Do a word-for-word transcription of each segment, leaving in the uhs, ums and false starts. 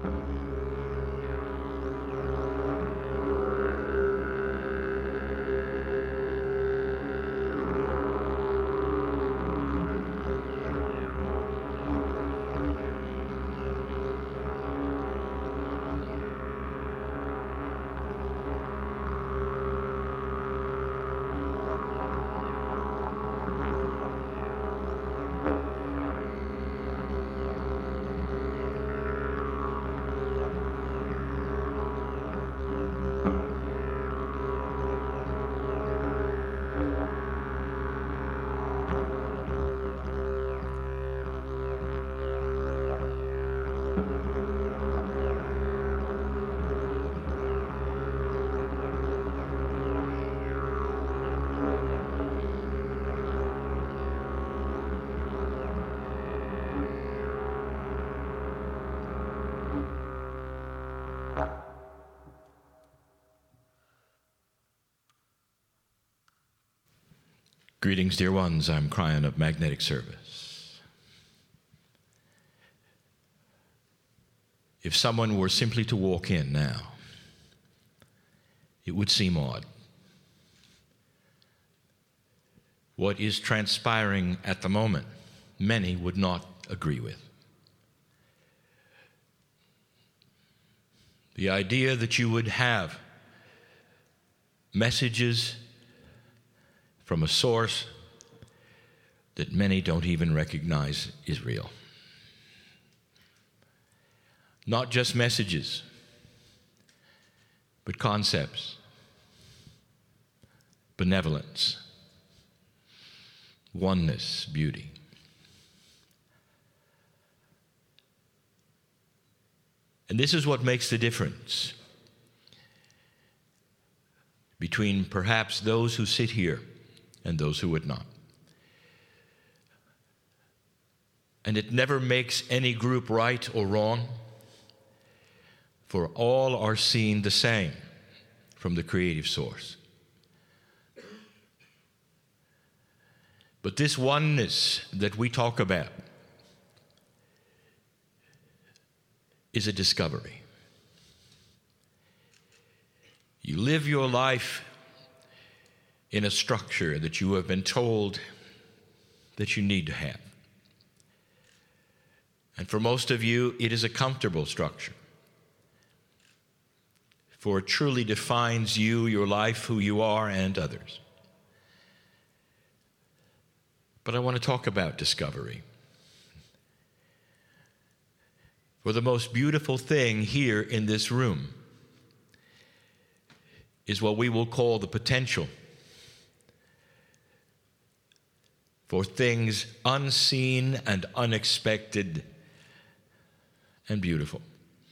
Greetings, dear ones. I'm Cryan of Magnetic Service. If someone were simply to walk in now, it would seem odd. What is transpiring at the moment, many would not agree with. The idea that you would have messages from a source that many don't even recognize is real. Not just messages, but concepts, benevolence, oneness, beauty. And this is what makes the difference between perhaps those who sit here and those who would not. And it never makes any group right or wrong, for all are seen the same from the creative source. But this oneness that we talk about is a discovery. You live your life in a structure that you have been told that you need to have. And for most of you, it is a comfortable structure. For it truly defines you, your life, who you are, and others. But I want to talk about discovery. For the most beautiful thing here in this room is what we will call the potential for things unseen and unexpected and beautiful.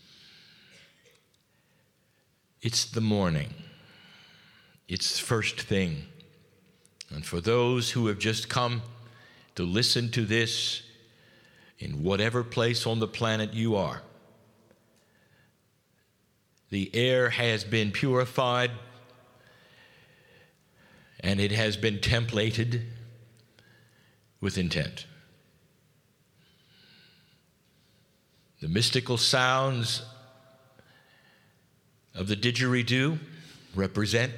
It's the morning. It's the first thing. And for those who have just come to listen to this in whatever place on the planet you are, the air has been purified and it has been templated with intent. The mystical sounds of the didgeridoo represent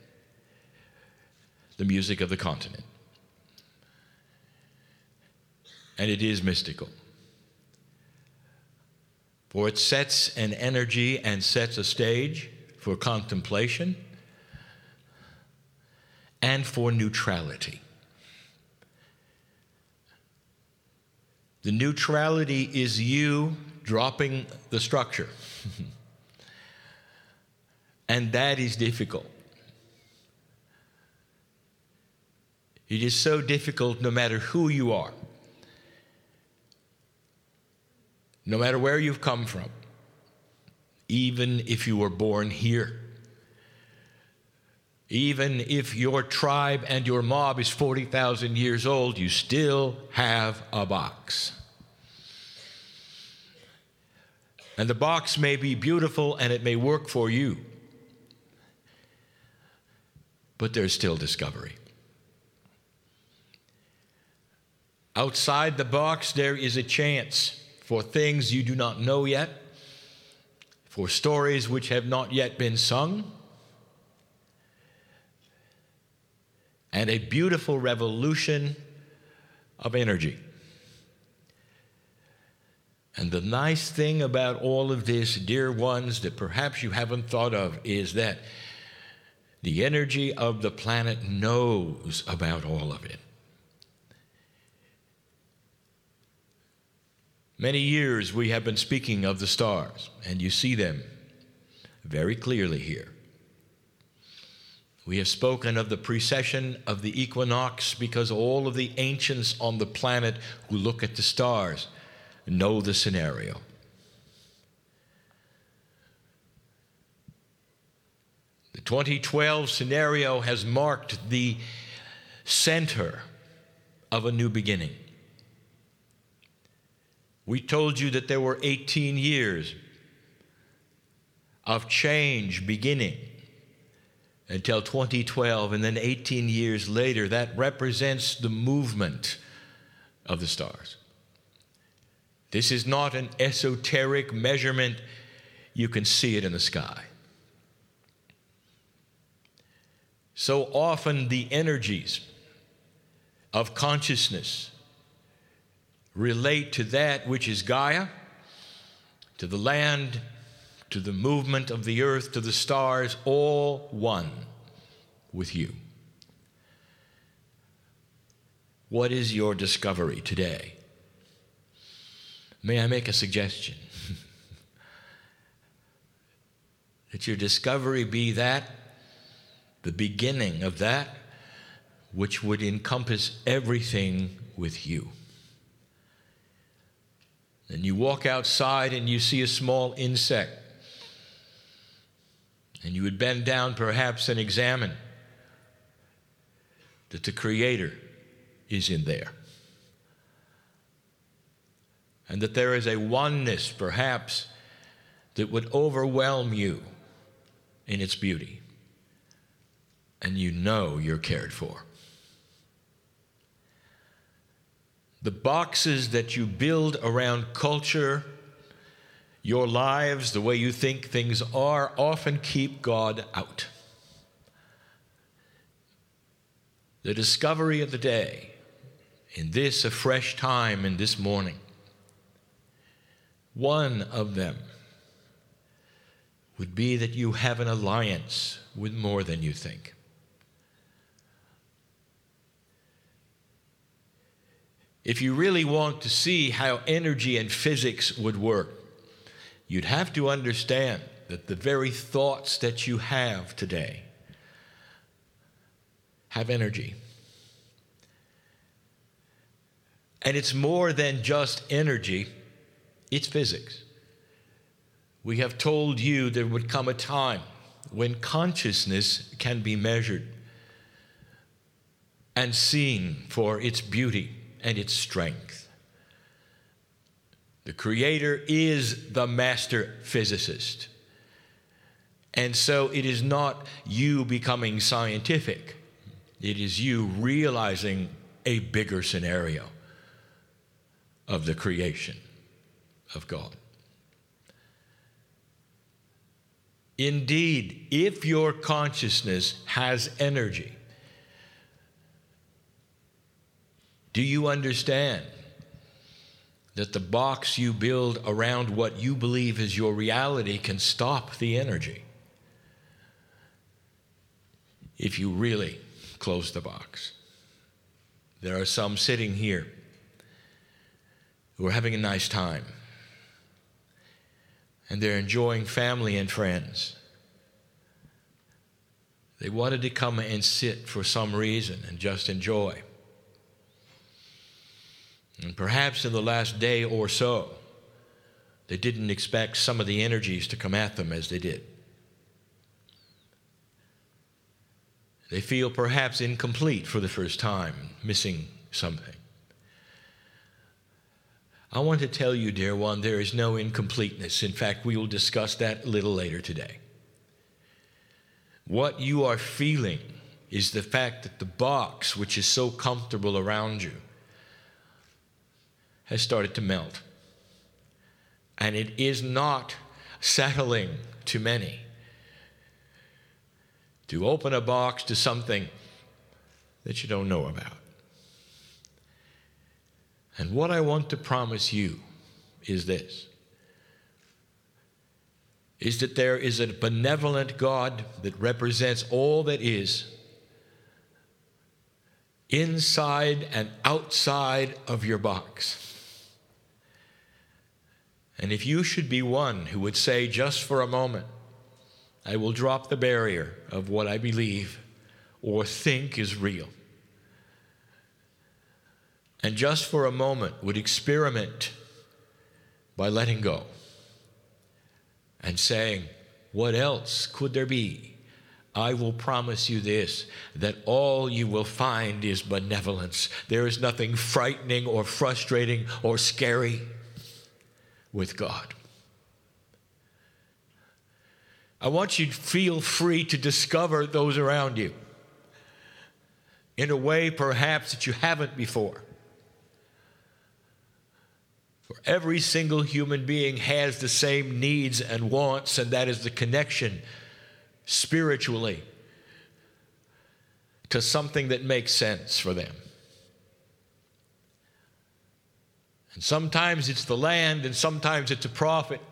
the music of the continent. And it is mystical. For it sets an energy and sets a stage for contemplation and for neutrality. The neutrality is you dropping the structure. And that is difficult. It is so difficult no matter who you are, no matter where you've come from, even if you were born here, even if your tribe and your mob is forty thousand years old, you still have a box. And the box may be beautiful and it may work for you, but there's still discovery. Outside the box, there is a chance for things you do not know yet, for stories which have not yet been sung, and a beautiful revolution of energy. And the nice thing about all of this, dear ones, that perhaps you haven't thought of, is that the energy of the planet knows about all of it. Many years we have been speaking of the stars, and you see them very clearly here. We have spoken of the precession of the equinox because all of the ancients on the planet who look at the stars know the scenario. The twenty twelve scenario has marked the center of a new beginning. We told you that there were eighteen years of change beginning until twenty twelve, and then eighteen years later, that represents the movement of the stars. This is not an esoteric measurement. You can see it in the sky. So often the energies of consciousness relate to that which is Gaia, to the land, to the movement of the earth, to the stars, all one with you. What is your discovery today? May I make a suggestion? That your discovery be that, the beginning of that, which would encompass everything with you. And you walk outside and you see a small insect, and you would bend down perhaps and examine that the Creator is in there. And that there is a oneness perhaps that would overwhelm you in its beauty. And you know you're cared for. The boxes that you build around culture, your lives, the way you think things are, often keep God out. The discovery of the day, in this a fresh time, in this morning, one of them would be that you have an alliance with more than you think. If you really want to see how energy and physics would work, you'd have to understand that the very thoughts that you have today have energy. And it's more than just energy, it's physics. We have told you there would come a time when consciousness can be measured and seen for its beauty and its strength. The Creator is the master physicist. And so it is not you becoming scientific. It is you realizing a bigger scenario of the creation of God. Indeed, if your consciousness has energy, do you understand that the box you build around what you believe is your reality can stop the energy if you really close the box? There are some sitting here who are having a nice time, and they're enjoying family and friends. They wanted to come and sit for some reason and just enjoy. And perhaps in the last day or so, they didn't expect some of the energies to come at them as they did. They feel perhaps incomplete for the first time, missing something. I want to tell you, dear one, there is no incompleteness. In fact, we will discuss that a little later today. What you are feeling is the fact that the box, which is so comfortable around you, has started to melt. And it is not settling to many to open a box to something that you don't know about. And what I want to promise you is this, is that there is a benevolent God that represents all that is inside and outside of your box. And if you should be one who would say, just for a moment, I will drop the barrier of what I believe or think is real, and just for a moment would experiment by letting go and saying, what else could there be? I will promise you this, that all you will find is benevolence. There is nothing frightening or frustrating or scary with God. I want you to feel free to discover those around you in a way perhaps that you haven't before. For every single human being has the same needs and wants, and that is the connection spiritually to something that makes sense for them. And sometimes it's the land, and sometimes it's a prophet.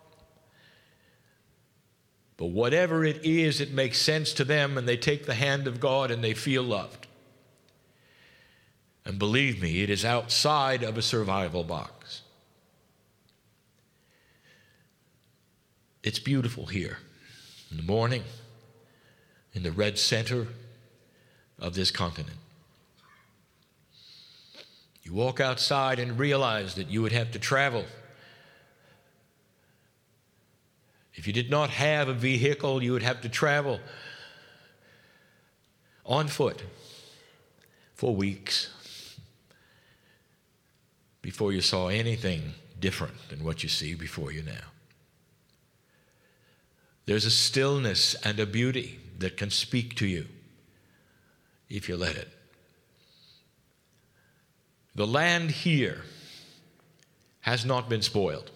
But whatever it is, it makes sense to them, and they take the hand of God and they feel loved. And believe me, it is outside of a survival box. It's beautiful here in the morning, in the red center of this continent. You walk outside and realize that you would have to travel. If you did not have a vehicle, you would have to travel on foot for weeks before you saw anything different than what you see before you now. There's a stillness and a beauty that can speak to you if you let it. The land here has not been spoiled.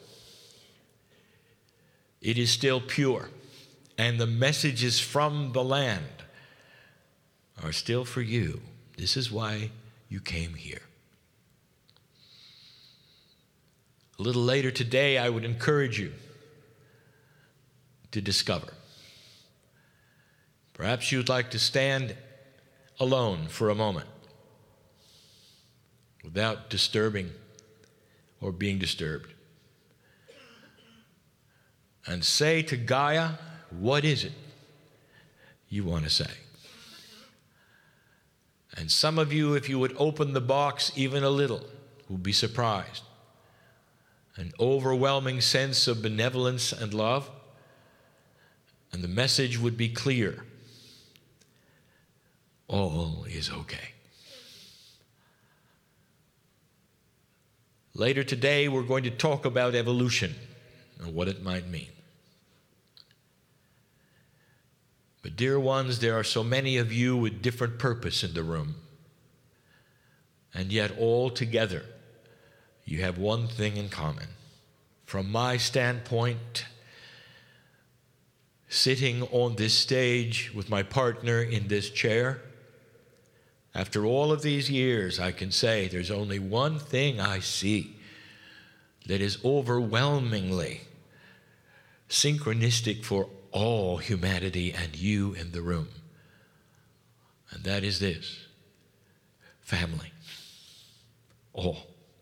It is still pure, and the messages from the land are still for you. This is why you came here. A little later today, I would encourage you to discover. Perhaps you'd like to stand alone for a moment without disturbing or being disturbed, and say to Gaia, what is it you want to say? And some of you, if you would open the box even a little, will be surprised. An overwhelming sense of benevolence and love, and the message would be clear. All is okay. Later today, we're going to talk about evolution and what it might mean. But dear ones, there are so many of you with different purpose in the room. And yet all together, you have one thing in common. From my standpoint, sitting on this stage with my partner in this chair, after all of these years, I can say there's only one thing I see that is overwhelmingly synchronistic for all humanity and you in the room. And that is this: family. All.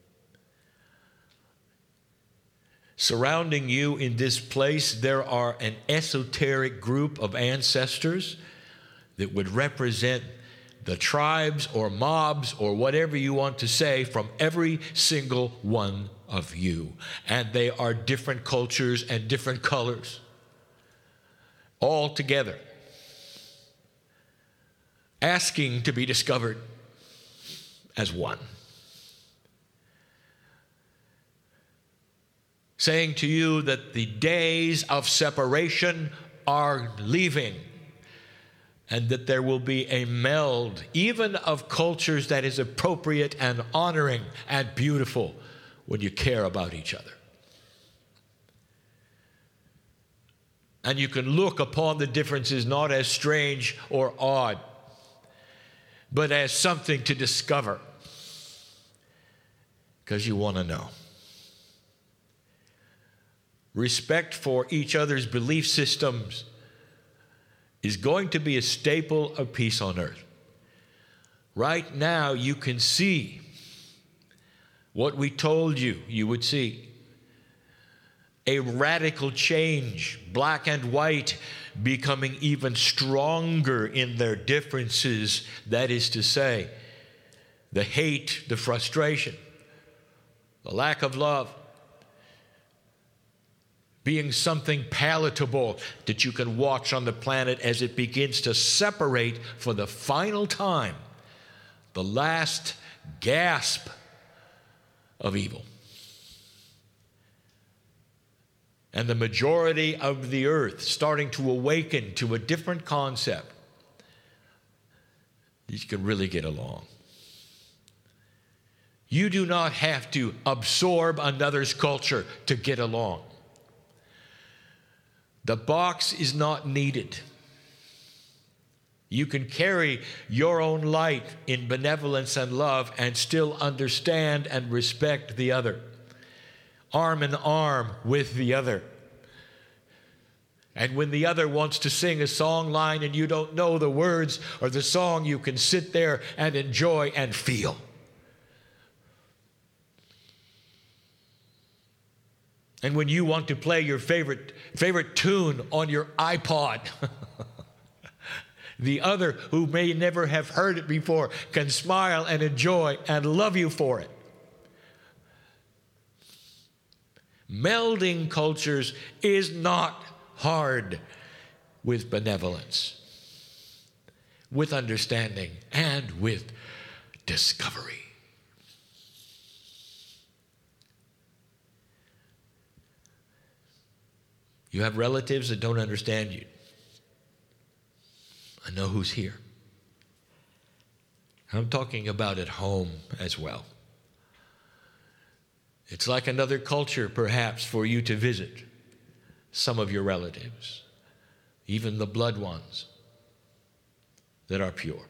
Surrounding you in this place, there are an esoteric group of ancestors that would represent the tribes or mobs or whatever you want to say from every single one of you. And they are different cultures and different colors, all together, asking to be discovered as one. Saying to you that the days of separation are leaving, and that there will be a meld, even of cultures, that is appropriate and honoring and beautiful when you care about each other. And you can look upon the differences not as strange or odd, but as something to discover because you want to know. Respect for each other's belief systems is going to be a staple of peace on earth. Right now, you can see what we told you you would see. A radical change, black and white becoming even stronger in their differences. That is to say, the hate, the frustration, the lack of love, being something palatable that you can watch on the planet as it begins to separate for the final time, the last gasp of evil. And the majority of the earth starting to awaken to a different concept. You can really get along. You do not have to absorb another's culture to get along. The box is not needed. You can carry your own light in benevolence and love and still understand and respect the other. Arm in arm with the other. And when the other wants to sing a song line and you don't know the words or the song, you can sit there and enjoy and feel. And when you want to play your favorite favorite tune on your iPod, the other who may never have heard it before can smile and enjoy and love you for it. Melding cultures is not hard with benevolence, with understanding, and with discovery. You have relatives that don't understand you. I know who's here. I'm talking about at home as well. It's like another culture, perhaps, for you to visit some of your relatives, even the blood ones that are pure.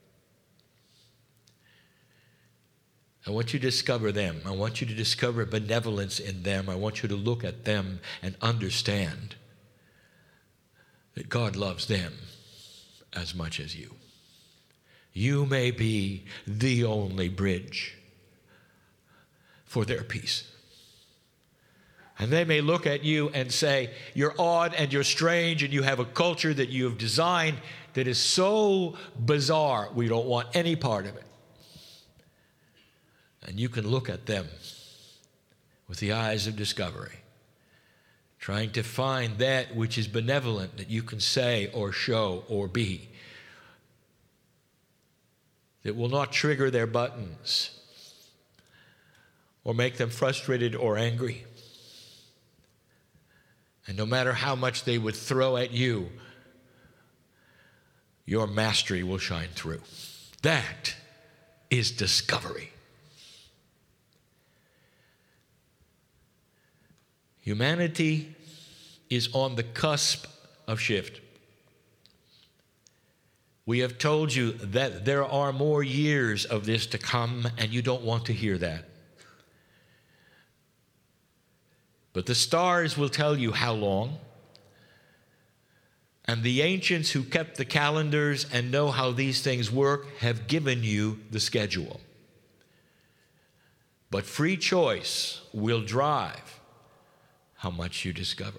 I want you to discover them. I want you to discover benevolence in them. I want you to look at them and understand that God loves them as much as you. You may be the only bridge for their peace. And they may look at you and say, you're odd and you're strange and you have a culture that you have designed that is so bizarre, we don't want any part of it. And you can look at them with the eyes of discovery, trying to find that which is benevolent that you can say or show or be, that will not trigger their buttons or make them frustrated or angry. And no matter how much they would throw at you, your mastery will shine through. That is discovery. Humanity is on the cusp of shift. We have told you that there are more years of this to come, and you don't want to hear that. But the stars will tell you how long, and the ancients who kept the calendars and know how these things work have given you the schedule. But free choice will drive how much you discover.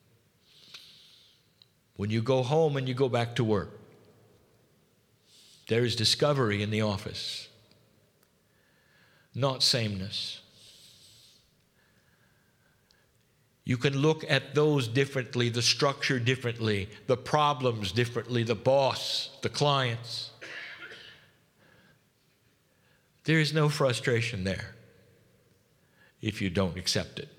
When you go home and you go back to work, there is discovery in the office, not sameness. You can look at those differently, the structure differently, the problems differently, the boss, the clients. There is no frustration there if you don't accept it.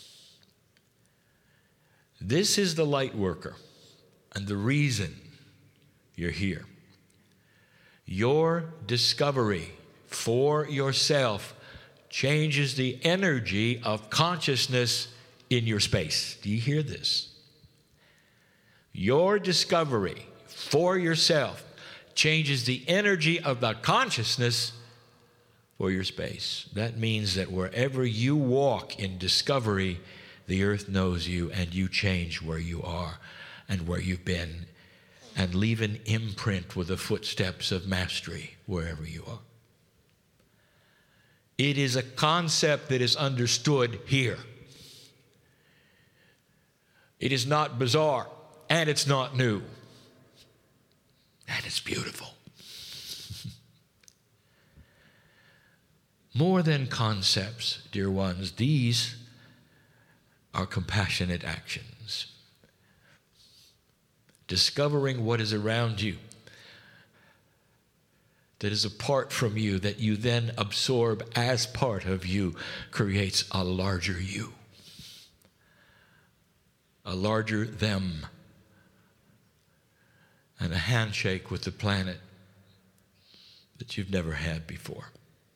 This is the light worker and the reason you're here. Your discovery for yourself changes the energy of consciousness in your space. Do you hear this? Your discovery for yourself changes the energy of the consciousness for your space. That means that wherever you walk in discovery, the earth knows you, and you change where you are and where you've been, and leave an imprint with the footsteps of mastery wherever you are. It is a concept that is understood here. It is not bizarre, and it's not new, and it's beautiful. More than concepts, dear ones, these are compassionate actions. Discovering what is around you that is apart from you, that you then absorb as part of you, creates a larger you, a larger them, and a handshake with the planet that you've never had before.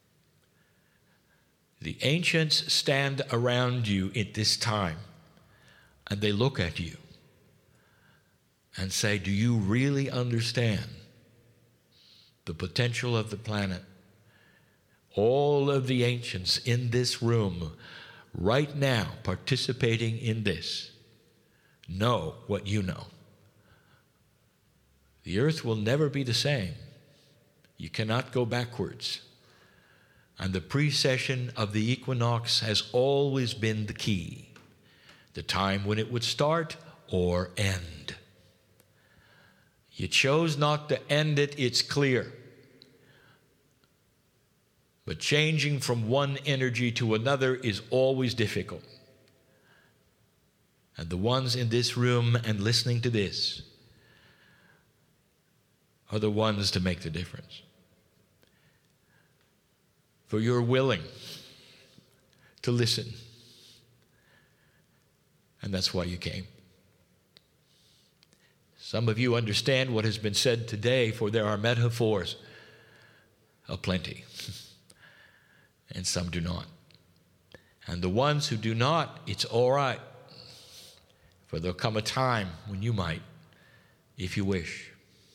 The ancients stand around you at this time, and they look at you and say, do you really understand the potential of the planet? All of the ancients in this room right now participating in this know what you know. The earth will never be the same. You cannot go backwards. And the precession of the equinox has always been the key, the time when it would start or end. You chose not to end it, it's clear. But changing from one energy to another is always difficult. And the ones in this room and listening to this are the ones to make the difference. For you're willing to listen. And that's why you came. Some of you understand what has been said today, for there are metaphors aplenty. And some do not. And the ones who do not, it's all right. For there'll come a time when you might, if you wish.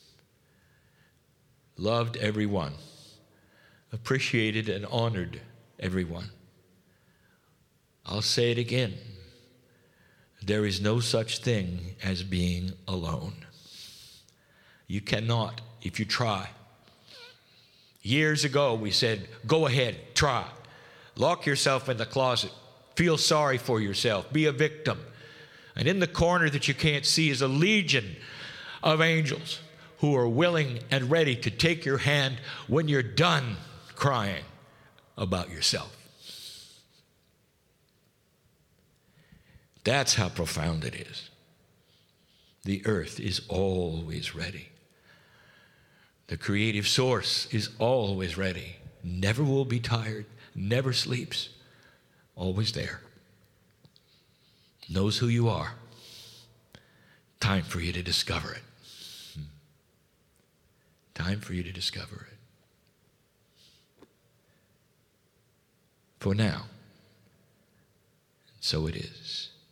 Loved everyone. Appreciated and honored everyone. I'll say it again. There is no such thing as being alone. You cannot if you try. Years ago we said, go ahead, try. Lock yourself in the closet. Feel sorry for yourself. Be a victim. And in the corner that you can't see is a legion of angels who are willing and ready to take your hand when you're done crying about yourself. That's how profound it is. The earth is always ready. The creative source is always ready. Never will be tired, never sleeps, always there. Knows who you are. Time for you to discover it. Time for you to discover it. For now, so it is.